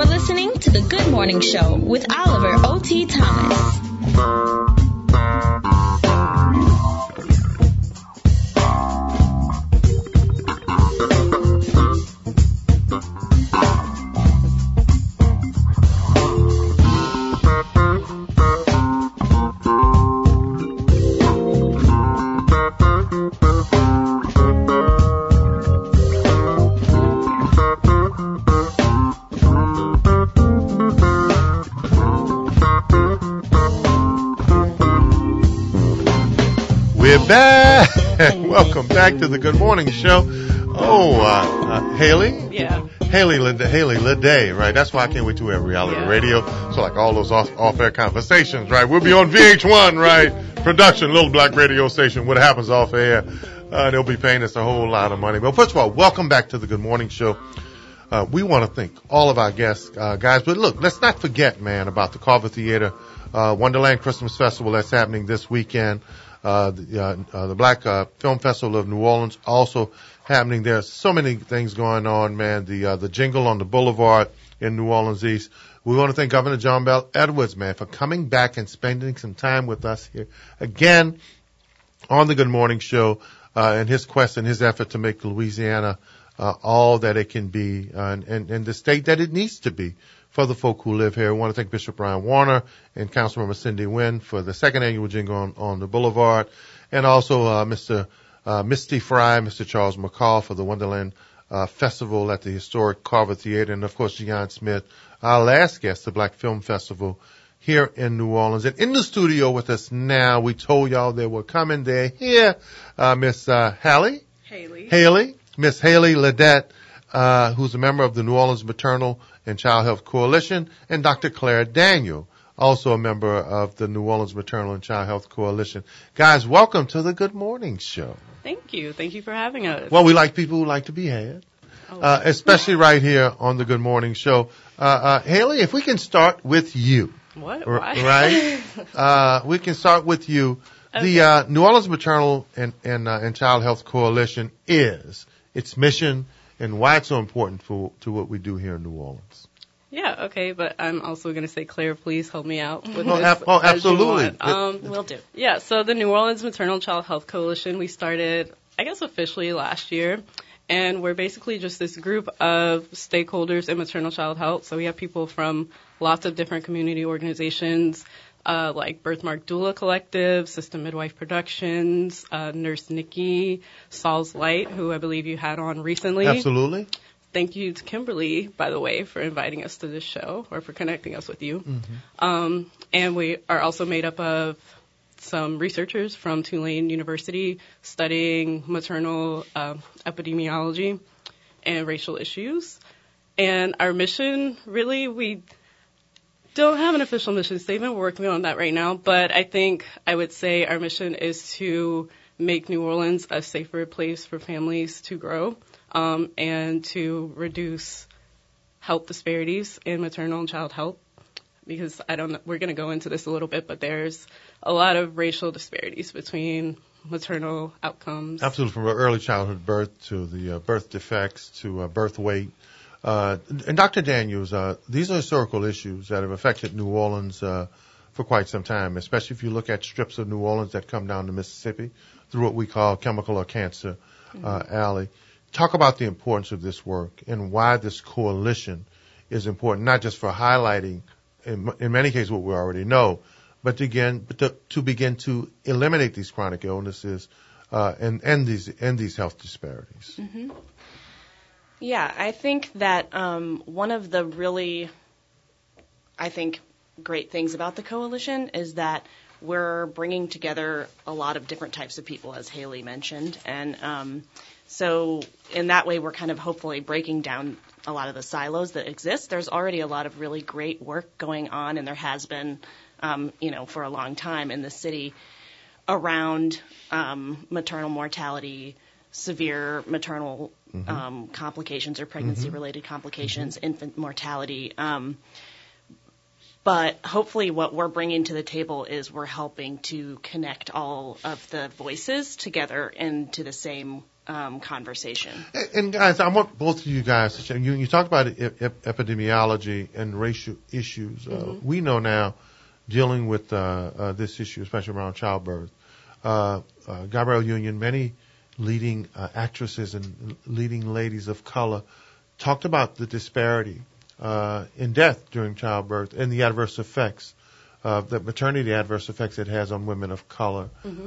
You're listening to The Good Morning Show with Oliver O.T. Thomas. We're back. Welcome back to the Good Morning Show. Haley? Yeah. Haley Leday, right? That's why I can't wait to have reality radio. So like all those off-air conversations, right? We'll be on VH1, right? Production, little black radio station. What happens off-air, they'll be paying us a whole lot of money. But first of all, welcome back to the Good Morning Show. We want to thank all of our guests, guys. But look, let's not forget, man, about the Carver Theater Wonderland Christmas Festival that's happening this weekend. The Black Film Festival of New Orleans also happening. There's so many things going on, man. The Jingle on the Boulevard in New Orleans East. We want to thank Governor John Bell Edwards, man, for coming back and spending some time with us here again on the Good Morning Show, and his quest and his effort to make Louisiana all that it can be, and the state that it needs to be for the folk who live here. I want to thank Bishop Brian Warner and Councilmember Cindy Wynn for the second annual Jingle on the Boulevard, and also Mr. Misty Fry, Mr. Charles McCall for the Wonderland Festival at the historic Carver Theater, and of course Gian Smith, our last guest, the Black Film Festival here in New Orleans. And in the studio with us now, we told y'all they were coming. They're here, Miss Haley, Miss Haley Ledette, who's a member of the New Orleans Maternal and Child Health Coalition, and Dr. Claire Daniel, also a member of the New Orleans Maternal and Child Health Coalition. Guys, welcome to the Good Morning Show. Thank you. Thank you for having us. Well, we like people who like to be had, especially right here on the Good Morning Show. Haley, if we can start with you. What? Why? Right? We can start with you. Okay. The New Orleans Maternal and Child Health Coalition is its mission and why it's so important to what we do here in New Orleans. Yeah, okay, but I'm also going to say, Claire, please help me out with this. Absolutely. Will do. Yeah, so the New Orleans Maternal and Child Health Coalition, we started, I guess, officially last year. And we're basically just this group of stakeholders in maternal child health. So we have people from lots of different community organizations, like Birthmark Doula Collective, System Midwife Productions, Nurse Nikki, Saul's Light, who I believe you had on recently. Absolutely. Thank you to Kimberly, by the way, for inviting us to this show or for connecting us with you. Mm-hmm. And we are also made up of some researchers from Tulane University studying maternal epidemiology and racial issues. And our mission, really, we don't have an official mission statement. We're working on that right now. But I would say our mission is to make New Orleans a safer place for families to grow, and to reduce health disparities in maternal and child health. Because we're going to go into this a little bit, but there's a lot of racial disparities between maternal outcomes. Absolutely, from early childhood birth to the birth defects to birth weight. And Dr. Daniels, these are historical issues that have affected New Orleans for quite some time, especially if you look at strips of New Orleans that come down to Mississippi through what we call Chemical or Cancer Alley. Talk about the importance of this work and why this coalition is important, not just for highlighting, in many cases, what we already know, but to begin to eliminate these chronic illnesses and end these health disparities. Mm-hmm. Yeah, I think that one of the really, great things about the coalition is that we're bringing together a lot of different types of people, as Haley mentioned, and so in that way we're kind of hopefully breaking down a lot of the silos that exist. There's already a lot of really great work going on, and there has been, for a long time in the city around maternal mortality, severe maternal complications or pregnancy-related complications, infant mortality. But hopefully what we're bringing to the table is we're helping to connect all of the voices together into the same conversation. And guys, I want both of you guys to share. You talked about epidemiology and racial issues. We know now, dealing with this issue, especially around childbirth, Gabrielle Union, many leading actresses and leading ladies of color talked about the disparity in death during childbirth and the adverse effects, the maternity adverse effects it has on women of color.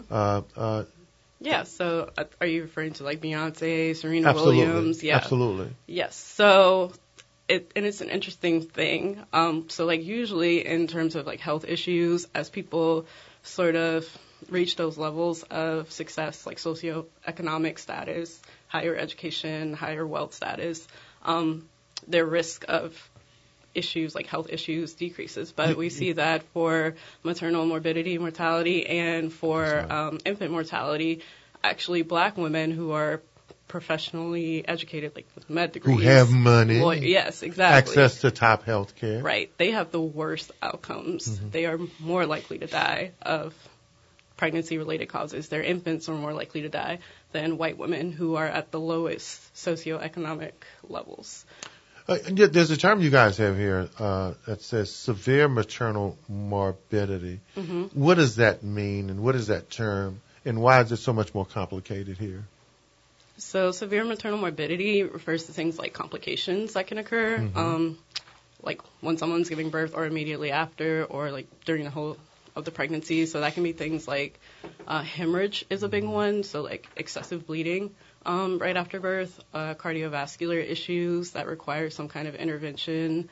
Yeah, so are you referring to like Beyonce, Serena Absolutely. Williams? Yeah. Absolutely. Yes. So it's an interesting thing. So like usually in terms of like health issues, as people sort of reach those levels of success, like socioeconomic status, higher education, higher wealth status, their risk of issues like health issues decreases. But we see that for maternal morbidity, mortality, and for infant mortality, actually black women who are professionally educated, like with med degrees. Who have money. Yes, exactly. Access to top health care. Right. They have the worst outcomes. They are more likely to die of pregnancy-related causes. Their infants are more likely to die than white women who are at the lowest socioeconomic levels. There's a term you guys have here that says severe maternal morbidity. What does that mean, and what is that term, and why is it so much more complicated here? So severe maternal morbidity refers to things like complications that can occur, like when someone's giving birth or immediately after, or like during the whole of the pregnancy. So that can be things like hemorrhage is a big one, so like excessive bleeding right after birth, cardiovascular issues that require some kind of intervention,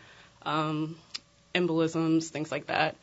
embolisms, things like that.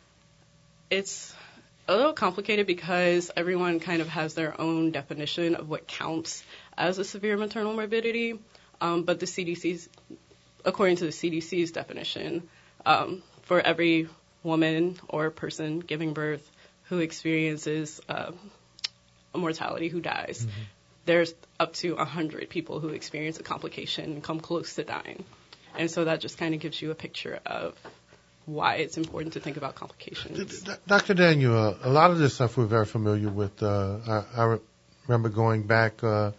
It's a little complicated because everyone kind of has their own definition of what counts as a severe maternal morbidity, but the CDC's, according to the CDC's definition, for every woman or person giving birth who experiences a mortality, who dies, there's up to 100 people who experience a complication and come close to dying. And so that just kind of gives you a picture of why it's important to think about complications. Dr. Daniel, a lot of this stuff we're very familiar with. I remember going back to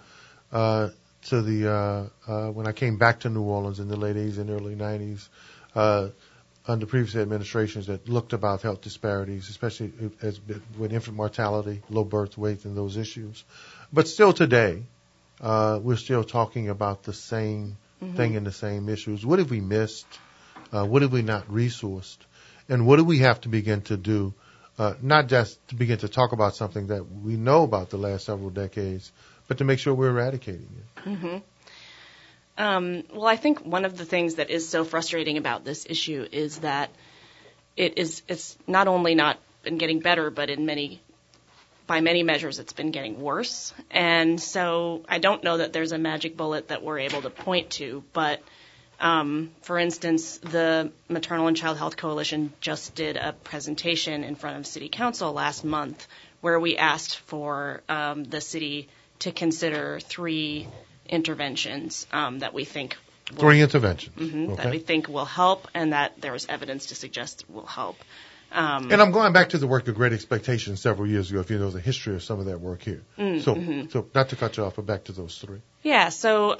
the when I came back to New Orleans in the late 80s and early 90s, under previous administrations that looked about health disparities, especially with infant mortality, low birth weight, and those issues. But still today, we're still talking about the same thing and the same issues. What have we missed? What have we not resourced? And what do we have to begin to do, not just to begin to talk about something that we know about the last several decades, but to make sure we're eradicating it? Well, I think one of the things that is so frustrating about this issue is that it's not only not been getting better, but by many measures, it's been getting worse. And so I don't know that there's a magic bullet that we're able to point to, but for instance, the Maternal and Child Health Coalition just did a presentation in front of City Council last month where we asked for the city to consider 3 interventions that we think will, 3 interventions okay, that we think will help, and that there's evidence to suggest will help. And I'm going back to the work of Great Expectations several years ago, if you know the history of some of that work here. So not to cut you off, but back to those 3. Yeah, so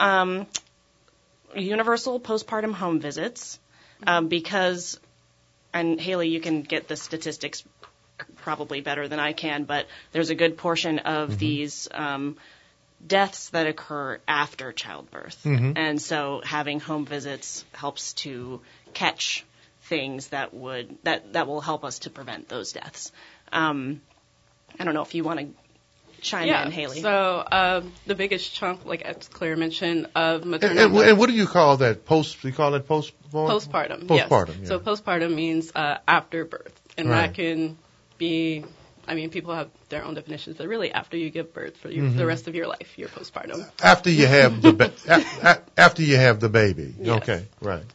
universal postpartum home visits, because, and Haley, you can get the statistics probably better than I can, but there's a good portion of these deaths that occur after childbirth. And so having home visits helps to catch things that will help us to prevent those deaths. I don't know if you want to chime in, Haley. So the biggest chunk, like as Claire mentioned, of maternal and what do you call that? You call it postpartum? Postpartum, yes. Yeah. So postpartum means after birth, and that can be, I mean, people have their own definitions, but really after you give birth for the rest of your life, you're postpartum. After you have after you have the baby. Yes. Okay, right.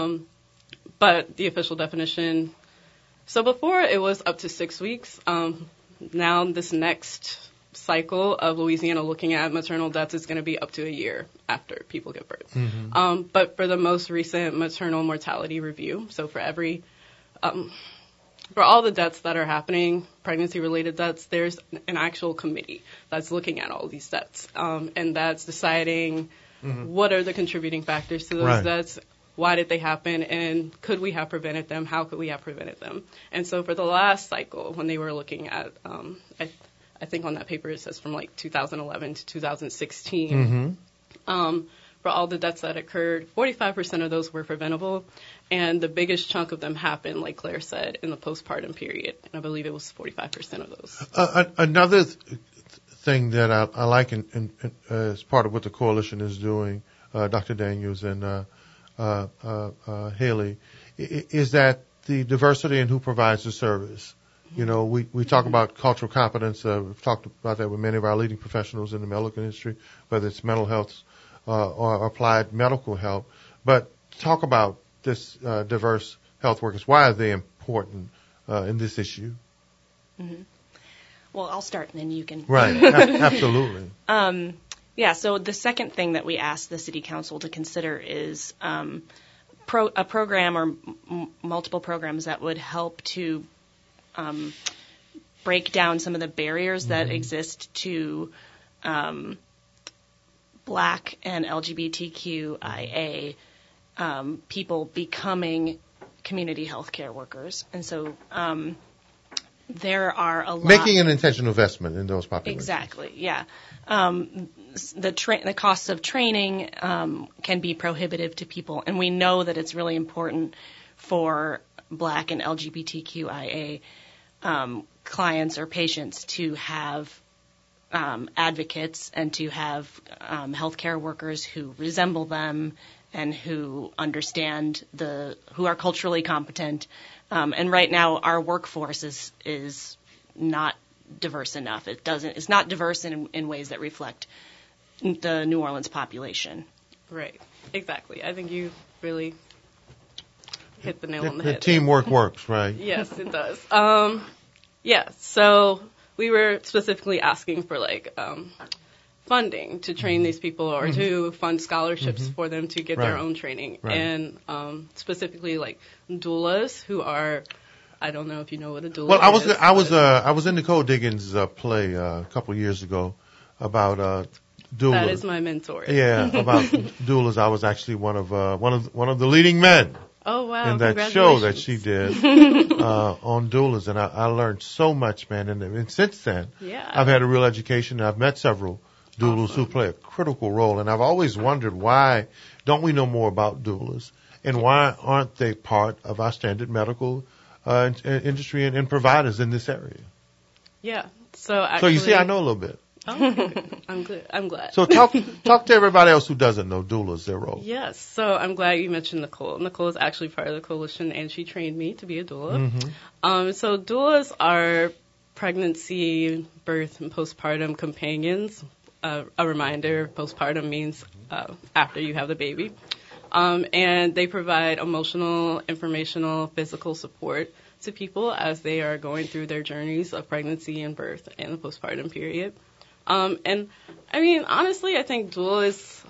But the official definition, so before it was up to 6 weeks. Now this next cycle of Louisiana looking at maternal deaths is going to be up to a year after people give birth. But for the most recent maternal mortality review, so for every for all the deaths that are happening, pregnancy-related deaths, there's an actual committee that's looking at all these deaths, and that's deciding what are the contributing factors to those deaths, why did they happen, and could we have prevented them, how could we have prevented them. And so for the last cycle, when they were looking at, I think on that paper it says from like 2011 to 2016, for all the deaths that occurred, 45% of those were preventable, and the biggest chunk of them happened, like Claire said, in the postpartum period, and I believe it was 45% of those. Another thing that I like as part of what the coalition is doing, Dr. Daniels and Haley, is that the diversity in who provides the service. You know, we talk about cultural competence. We've talked about that with many of our leading professionals in the medical industry, whether it's mental health or applied medical help. But talk about this diverse health workers. Why are they important in this issue? Well, I'll start and then you can. Right, absolutely. Yeah, so the second thing that we asked the City Council to consider is a program or multiple programs that would help to break down some of the barriers that exist to Black and LGBTQIA people becoming community health care workers. And so there are a lot... Making an intentional investment in those populations. Exactly, yeah. The costs of training can be prohibitive to people, and we know that it's really important for Black and LGBTQIA clients or patients to have advocates and to have healthcare workers who resemble them and who understand who are culturally competent. And right now, our workforce is not diverse enough. It's not diverse in ways that reflect the New Orleans population. Right. Exactly. I think you really hit the nail on the head. The teamwork works, right? Yes, it does. Yeah. So we were specifically asking for funding to train these people or to fund scholarships for them to get their own training. Right. And specifically doulas who are, I don't know if you know what a doula is. Well, I was in Nicole Diggins' play a couple of years ago about doulas. That is my mentor. Yeah, about doulas. I was actually one of the leading men. Oh, wow. In that show that she did on doulas, and I learned so much, man. And since then, I've had a real education. I've met several doulas who play a critical role, and I've always wondered why don't we know more about doulas, and why aren't they part of our standard medical industry and providers in this area? Yeah. So actually, you see, I know a little bit. Oh, I'm good. I'm glad. So talk to everybody else who doesn't know doulas, their role. Yes. So I'm glad you mentioned Nicole. Nicole is actually part of the coalition, and she trained me to be a doula. So doulas are pregnancy, birth, and postpartum companions. A reminder, postpartum means after you have the baby. And they provide emotional, informational, physical support to people as they are going through their journeys of pregnancy and birth and the postpartum period. And I mean, honestly, I think doulas,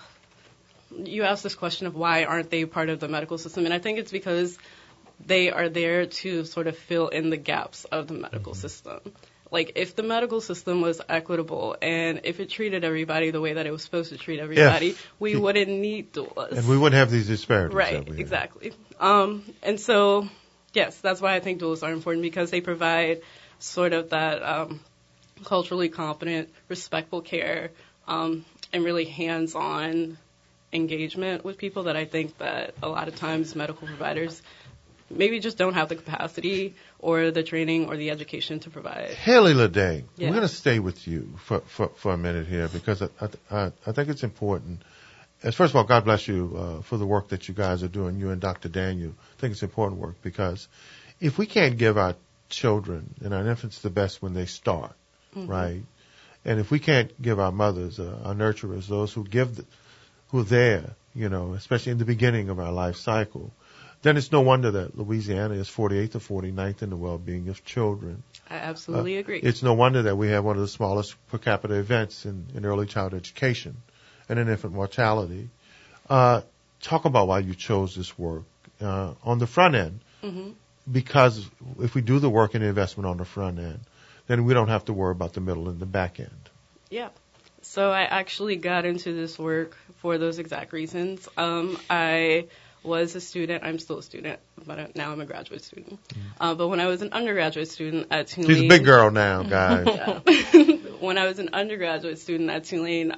you asked this question of why aren't they part of the medical system, and I think it's because they are there to sort of fill in the gaps of the medical system. Like, if the medical system was equitable and if it treated everybody the way that it was supposed to treat everybody, we wouldn't need doulas. And we wouldn't have these disparities. Right, exactly. And so, yes, that's why I think doulas are important, because they provide sort of that culturally competent, respectful care, and really hands-on engagement with people that I think that a lot of times medical providers maybe just don't have the capacity or the training or the education to provide. Haley Leday, we're going to stay with you for a minute here, because I think it's important. First of all, God bless you for the work that you guys are doing, you and Dr. Daniel. I think it's important work, because if we can't give our children and our infants the best when they start, right? And if we can't give our mothers, our nurturers, those who are there, especially in the beginning of our life cycle, then it's no wonder that Louisiana is 48th or 49th in the well-being of children. I absolutely agree. It's no wonder that we have one of the smallest per capita events in early child education and in infant mortality. Talk about why you chose this work. On the front end, because if we do the work and investment on the front end, then we don't have to worry about the middle and the back end. Yeah. So I actually got into this work for those exact reasons. I was a student. I'm still a student, but now I'm a graduate student. But when I was an undergraduate student at Tulane... She's a big girl now, guys. When I was an undergraduate student at Tulane,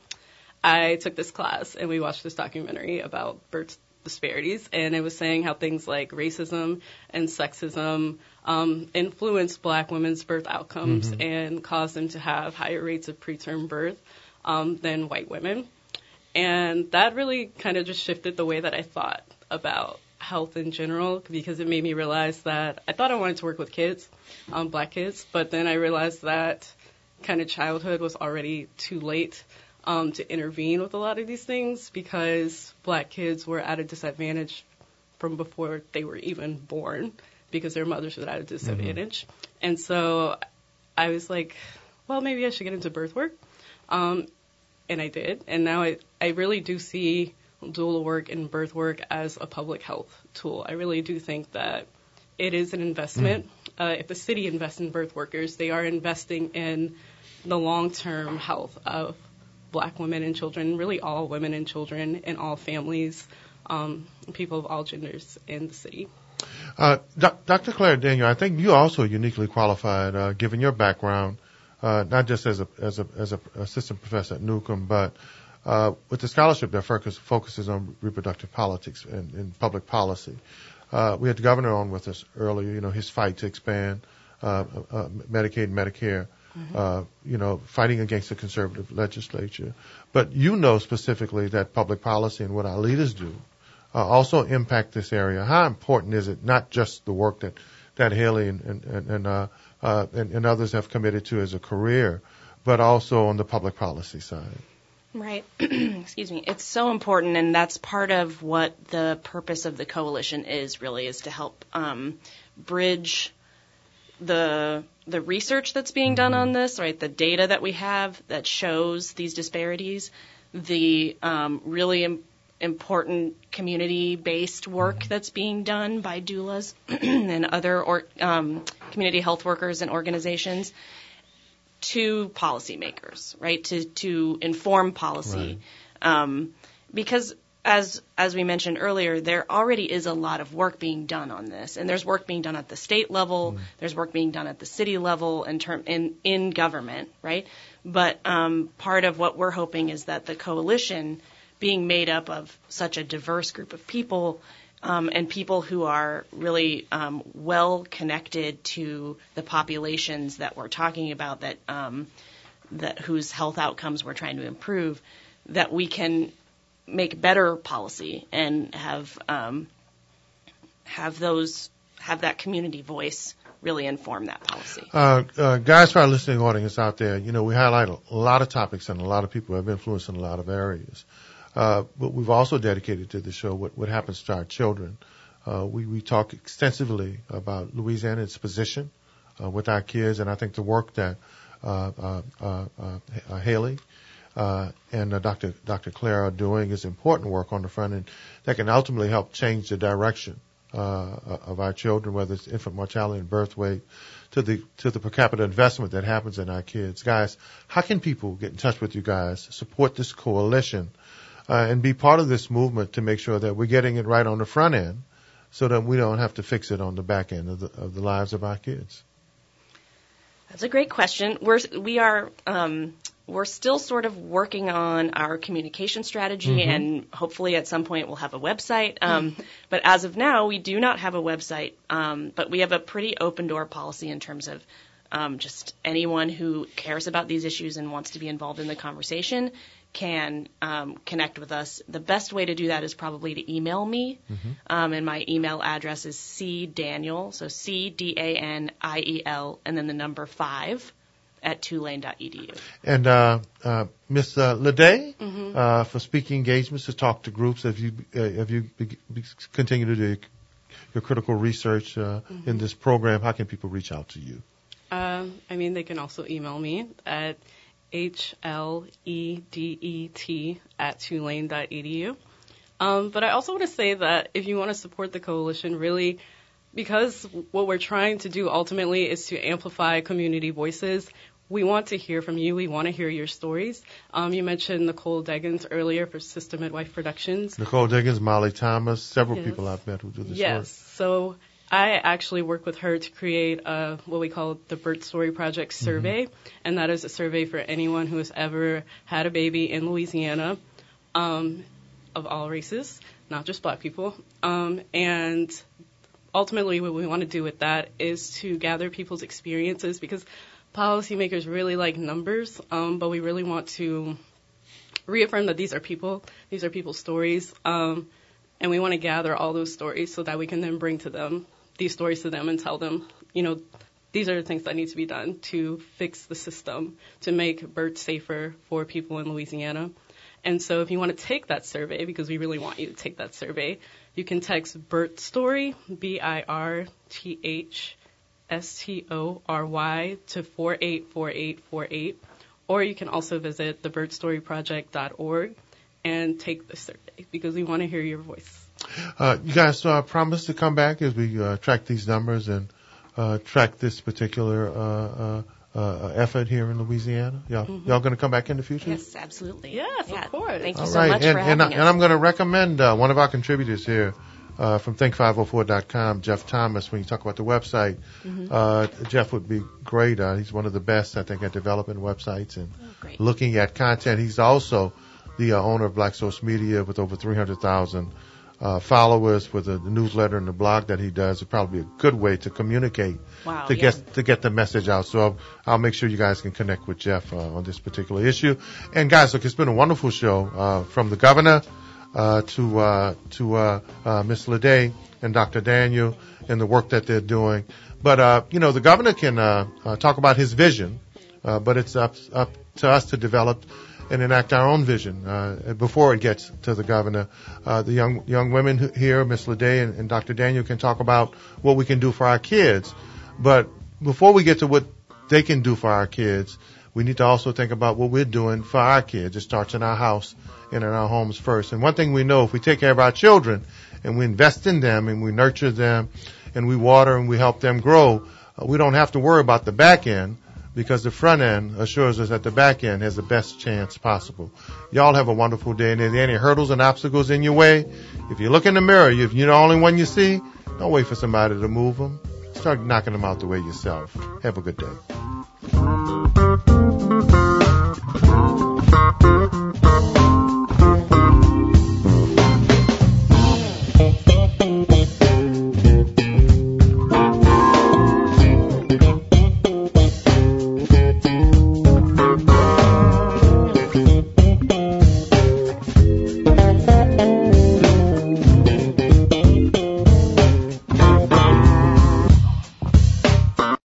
I took this class, and we watched this documentary about birth disparities, and it was saying how things like racism and sexism influence black women's birth outcomes and cause them to have higher rates of preterm birth than white women. And that really kind of just shifted the way that I thought about health in general, because it made me realize that I thought I wanted to work with kids, black kids, but then I realized that kind of childhood was already too late to intervene with a lot of these things, because black kids were at a disadvantage from before they were even born, because their mothers were at a disadvantage. And so I was like, well, maybe I should get into birth work. And I did. And now I really do see doula work and birth work as a public health tool. I really do think that it is an investment. If the city invests in birth workers, they are investing in the long-term health of black women and children, really all women and children in all families, people of all genders in the city. Dr. Claire Daniel, I think you also uniquely qualified, given your background, not just as a assistant professor at Newcomb, but with the scholarship that focuses on reproductive politics and public policy. We had the governor on with us earlier, his fight to expand Medicaid and Medicare, fighting against the conservative legislature. But specifically that public policy and what our leaders do also impact this area. How important is it, not just the work that Haley and others have committed to as a career, but also on the public policy side? Right. Excuse me. It's so important, and that's part of what the purpose of the coalition is to help bridge the research that's being done on this, right? The data that we have that shows these disparities, the really important community-based work that's being done by doulas and other community health workers and organizations, to policymakers, right? To inform policy, right. Because as we mentioned earlier, there already is a lot of work being done on this, and there's work being done at the state level, there's work being done at the city level in government, right? But part of what we're hoping is that the coalition, being made up of such a diverse group of people, and people who are really well connected to the populations that we're talking about, that whose health outcomes we're trying to improve, that we can make better policy and have that community voice really inform that policy. Guys, for our listening audience out there, we highlight a lot of topics and a lot of people have influence in a lot of areas. But we've also dedicated to the show what happens to our children. We talk extensively about Louisiana, its position with our kids, and I think the work that Haley and Dr. Claire are doing is important work on the front end that can ultimately help change the direction of our children, whether it's infant mortality and birth weight, to the per capita investment that happens in our kids. Guys, how can people get in touch with you guys, support this coalition, and be part of this movement to make sure that we're getting it right on the front end so that we don't have to fix it on the back end of the lives of our kids? That's a great question. We're still sort of working on our communication strategy, and hopefully at some point we'll have a website. But as of now, we do not have a website, but we have a pretty open door policy in terms of just anyone who cares about these issues and wants to be involved in the conversation can connect with us. The best way to do that is probably to email me, and my email address is cdaniel, so CDANIEL, and then the number 5 at tulane.edu. And Ms. Leday, for speaking engagements, to talk to groups, have you continue to do your critical research in this program, how can people reach out to you? They can also email me at hledet@tulane.edu. But I also want to say that if you want to support the coalition, really, because what we're trying to do ultimately is to amplify community voices, we want to hear from you. We want to hear your stories. You mentioned Nicole Deggins earlier for Sister Midwife Productions. Nicole Deggins, Molly Thomas, several people I've met who do this work. Yes. So I actually work with her to create what we call the Birth Story Project survey, and that is a survey for anyone who has ever had a baby in Louisiana, of all races, not just Black people. And ultimately what we want to do with that is to gather people's experiences, because policymakers really like numbers, but we really want to reaffirm that these are people's stories, and we want to gather all those stories so that we can then bring these stories to them and tell them, these are the things that need to be done to fix the system, to make birth safer for people in Louisiana. And so if you want to take that survey, because we really want you to take that survey, you can text Birth Story, BIRTHSTORY, to 484848, or you can also visit thebirthstoryproject.org and take the survey, because we want to hear your voice. You guys promise to come back as we track these numbers and track this particular effort here in Louisiana? Y'all going to come back in the future? Yes, absolutely. Yes, of course. Thank you so much for having us. And I'm going to recommend one of our contributors here from Think504.com, Jeff Thomas. When you talk about the website, Jeff would be great. He's one of the best, I think, at developing websites and looking at content. He's also the owner of Black Source Media with over 300,000 followers, with the newsletter and the blog that he does. It'd probably be a good way to communicate, to get the message out. So I'll make sure you guys can connect with Jeff on this particular issue. And guys, look, it's been a wonderful show from the governor to Ms. Ledet and Dr. Daniel and the work that they're doing. But the governor can talk about his vision, but it's up to us to develop and enact our own vision before it gets to the governor. The young women here, Ms. Ledet and Dr. Daniel, can talk about what we can do for our kids. But before we get to what they can do for our kids, we need to also think about what we're doing for our kids. It starts in our house and in our homes first. And one thing we know, if we take care of our children and we invest in them and we nurture them and we water and we help them grow, we don't have to worry about the back end, because the front end assures us that the back end has the best chance possible. Y'all have a wonderful day. And if there are any hurdles and obstacles in your way, if you look in the mirror, if you're the only one you see, don't wait for somebody to move them. Start knocking them out the way yourself. Have a good day.